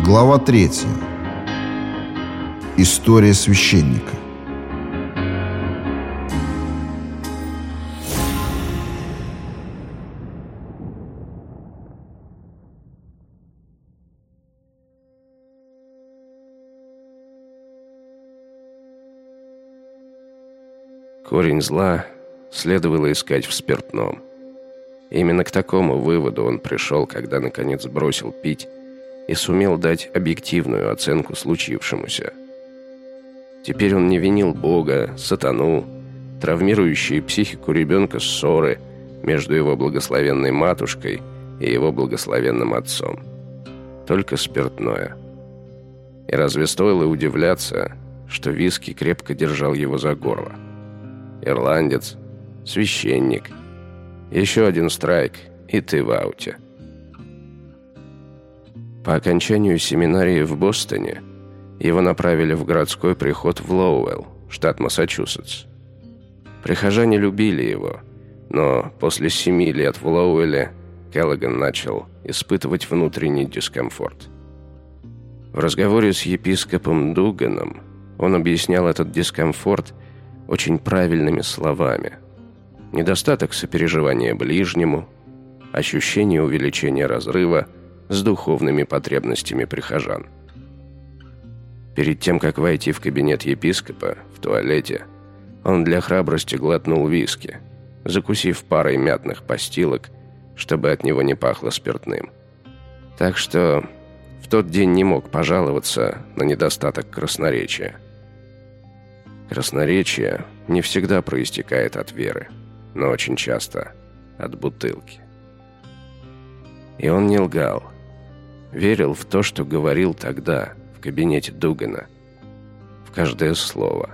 Глава 3. История священника. Корень зла следовало искать в спиртном. Именно к такому выводу он пришел, когда наконец бросил пить и сумел дать объективную оценку случившемуся. Теперь он не винил Бога, сатану, травмирующие психику ребенка ссоры между его благословенной матушкой и его благословенным отцом. Только спиртное. И разве стоило удивляться, что виски крепко держал его за горло? Ирландец, священник, еще один страйк, и ты в ауте. По окончанию семинарии в Бостоне его направили в городской приход в Лоуэлл, штат Массачусетс. Прихожане любили его, но после 7 лет в Лоуэлле Келлоган начал испытывать внутренний дискомфорт. В разговоре с епископом Дуганом он объяснял этот дискомфорт очень правильными словами. Недостаток сопереживания ближнему, ощущение увеличения разрыва с духовными потребностями прихожан. Перед тем, как войти в кабинет епископа, в туалете, он для храбрости глотнул виски, закусив парой мятных постилок, чтобы от него не пахло спиртным. Так что в тот день не мог пожаловаться на недостаток красноречия. Красноречие не всегда проистекает от веры, но очень часто от бутылки. И он не лгал. Верил в то, что говорил тогда в кабинете Дугана, в каждое слово.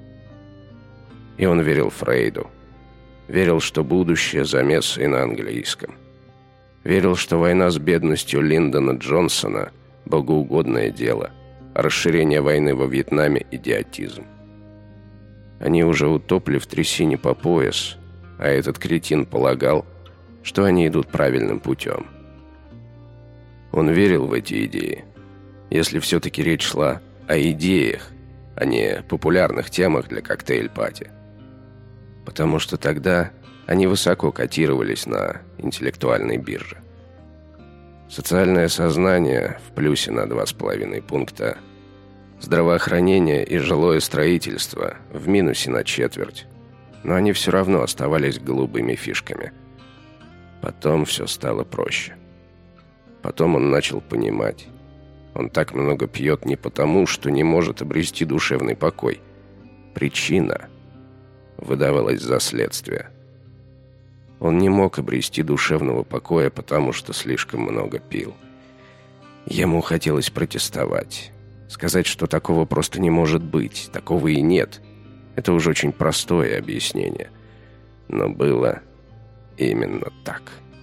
И он верил Фрейду. Верил, что будущее за мессой на английском. Верил, что война с бедностью Линдона Джонсона – богоугодное дело, а расширение войны во Вьетнаме – идиотизм. Они уже утопли в трясине по пояс, а этот кретин полагал, что они идут правильным путем. Он верил в эти идеи, если все-таки речь шла о идеях, а не популярных темах для коктейль-пати. Потому что тогда они высоко котировались на интеллектуальной бирже. Социальное сознание в плюсе на 2,5 пункта, здравоохранение и жилое строительство в минусе на 1/4, но они все равно оставались голубыми фишками. Потом все стало проще. Потом он начал понимать. Он так много пьет не потому, что не может обрести душевный покой. Причина выдавалась за следствие. Он не мог обрести душевного покоя, потому что слишком много пил. Ему хотелось протестовать. Сказать, что такого просто не может быть, такого и нет. Это уже очень простое объяснение. Но было именно так.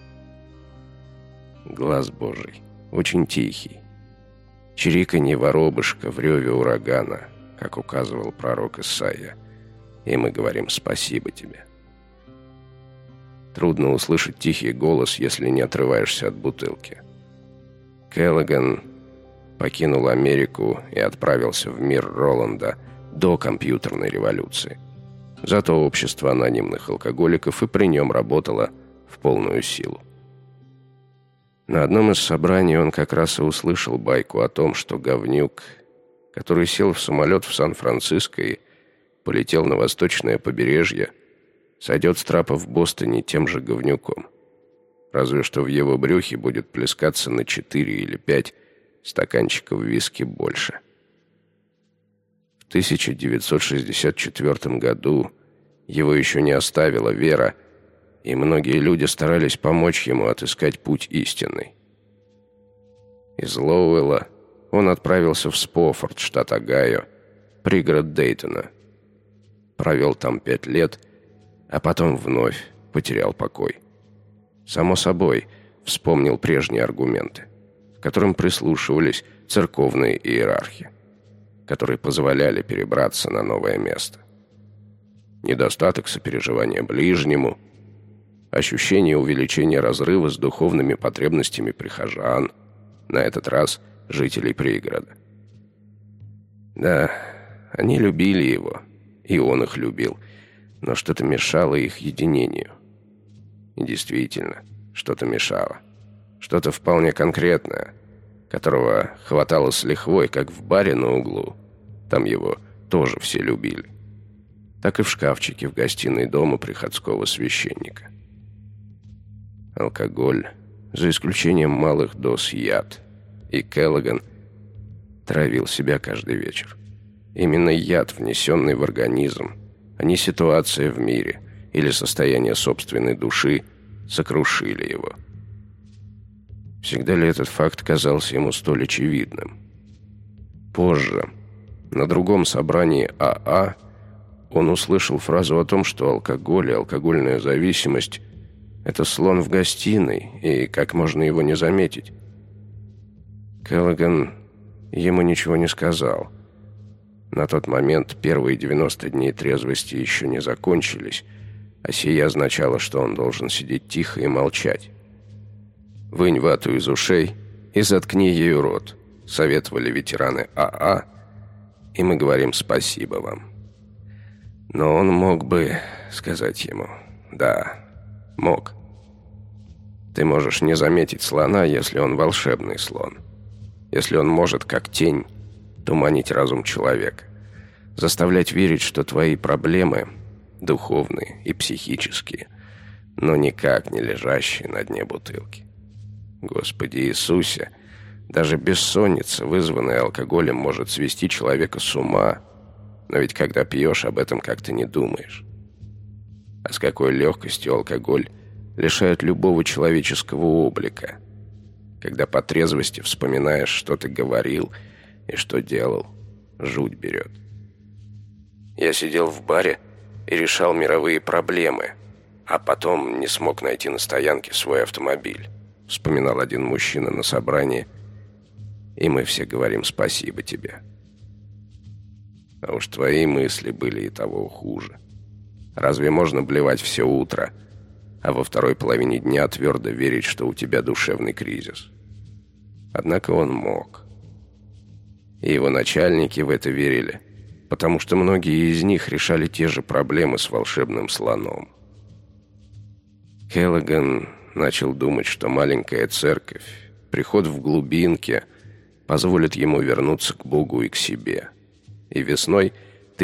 Глаз Божий, очень тихий. Чириканье воробышка в реве урагана, как указывал пророк Исаия. И мы говорим «спасибо тебе». Трудно услышать тихий голос, если не отрываешься от бутылки. Келлоган покинул Америку и отправился в мир Роланда до компьютерной революции. Зато общество анонимных алкоголиков и при нем работало в полную силу. На одном из собраний он как раз и услышал байку о том, что говнюк, который сел в самолет в Сан-Франциско и полетел на восточное побережье, сойдет с трапа в Бостоне тем же говнюком. Разве что в его брюхе будет плескаться на 4 или 5 стаканчиков виски больше. В 1964 году его еще не оставила вера, и многие люди старались помочь ему отыскать путь истинный. Из Лоуэлла он отправился в Спофорд, штат Огайо, пригород Дейтона. Провел там 5 лет, а потом вновь потерял покой. Само собой, вспомнил прежние аргументы, к которым прислушивались церковные иерархи, которые позволяли перебраться на новое место. Недостаток сопереживания ближнему, ощущение увеличения разрыва с духовными потребностями прихожан, на этот раз жителей пригорода. Да, они любили его, и он их любил, но что-то мешало их единению. И действительно, что-то мешало. Что-то вполне конкретное, которого хватало с лихвой, как в баре на углу. Там его тоже все любили. Так и в шкафчике в гостиной дома приходского священника. Алкоголь, за исключением малых доз, яд. И Келлоган травил себя каждый вечер. Именно яд, внесенный в организм, а не ситуация в мире или состояние собственной души, сокрушили его. Всегда ли этот факт казался ему столь очевидным? Позже, на другом собрании АА, он услышал фразу о том, что алкоголь и алкогольная зависимость – это слон в гостиной, и как можно его не заметить? Келлоган ему ничего не сказал. На тот момент первые 90 дней трезвости еще не закончились, а сия означало, что он должен сидеть тихо и молчать. «Вынь вату из ушей и заткни ею рот», — советовали ветераны АА, и мы говорим спасибо вам. Но он мог бы сказать ему: «Да, мог. Ты можешь не заметить слона, если он волшебный слон. Если он может, как тень, туманить разум человека, заставлять верить, что твои проблемы духовные и психические, но никак не лежащие на дне бутылки. Господи Иисусе, даже бессонница, вызванная алкоголем, может свести человека с ума, но ведь когда пьешь, об этом как-то не думаешь. А с какой легкостью алкоголь лишает любого человеческого облика, когда по трезвости вспоминаешь, что ты говорил и что делал, жуть берет. Я сидел в баре и решал мировые проблемы, а потом не смог найти на стоянке свой автомобиль», — вспоминал один мужчина на собрании, и мы все говорим спасибо тебе. А уж твои мысли были и того хуже. Разве можно блевать все утро, а во второй половине дня твердо верить, что у тебя душевный кризис? Однако он мог. И его начальники в это верили, потому что многие из них решали те же проблемы с волшебным слоном. Келлоган начал думать, что маленькая церковь, приход в глубинке, позволит ему вернуться к Богу и к себе. И весной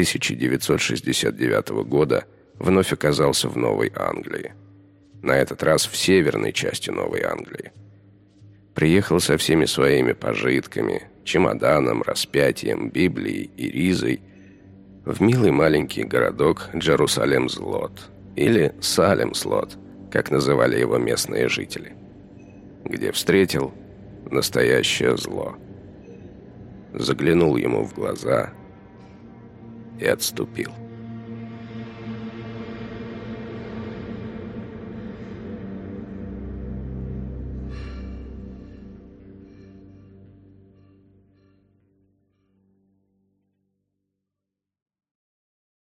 1969 года вновь оказался в Новой Англии. На этот раз в северной части Новой Англии. Приехал со всеми своими пожитками, чемоданом, распятием, Библией и ризой в милый маленький городок Джерусалем-Слот, или Салем-Слот, как называли его местные жители, где встретил настоящее зло. Заглянул ему в глаза и отступил.